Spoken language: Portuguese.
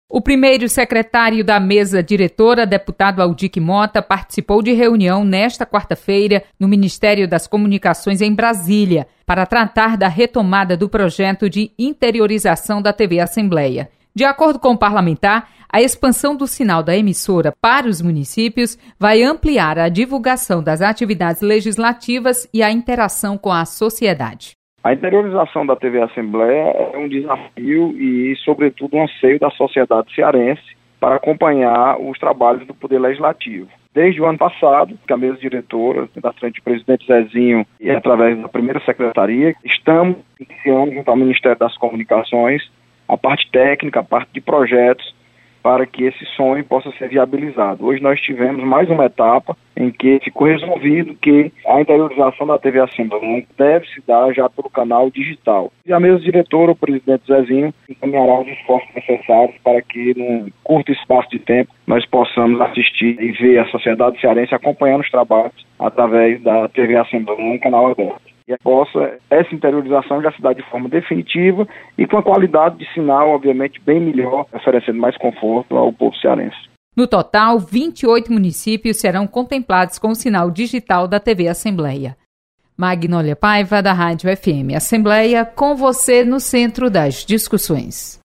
O primeiro secretário da mesa diretora, deputado Aldic Mota, participou de reunião nesta quarta-feira no Ministério das Comunicações em Brasília para tratar da retomada do projeto de interiorização da TV Assembleia. De acordo com o parlamentar, a expansão do sinal da emissora para os municípios vai ampliar a divulgação das atividades legislativas e a interação com a sociedade. A interiorização da TV Assembleia é um desafio e, sobretudo, um anseio da sociedade cearense para acompanhar os trabalhos do Poder Legislativo. Desde o ano passado, que a mesa diretora, da frente do presidente Zezinho e através da primeira secretaria, estamos iniciando junto ao Ministério das Comunicações a parte técnica, a parte de projetos, para que esse sonho possa ser viabilizado. Hoje nós tivemos mais uma etapa em que ficou resolvido que a interiorização da TV Assembleia deve se dar já pelo canal digital. E a mesa diretora, o presidente Zezinho, encaminhará os esforços necessários para que, num curto espaço de tempo, nós possamos assistir e ver a sociedade cearense acompanhando os trabalhos através da TV Assembleia no canal aberto. E possa essa interiorização já se dar de forma definitiva e com a qualidade de sinal, obviamente, bem melhor, oferecendo mais conforto ao povo cearense. No total, 28 municípios serão contemplados com o sinal digital da TV Assembleia. Magnólia Paiva, da Rádio FM Assembleia, com você no centro das discussões.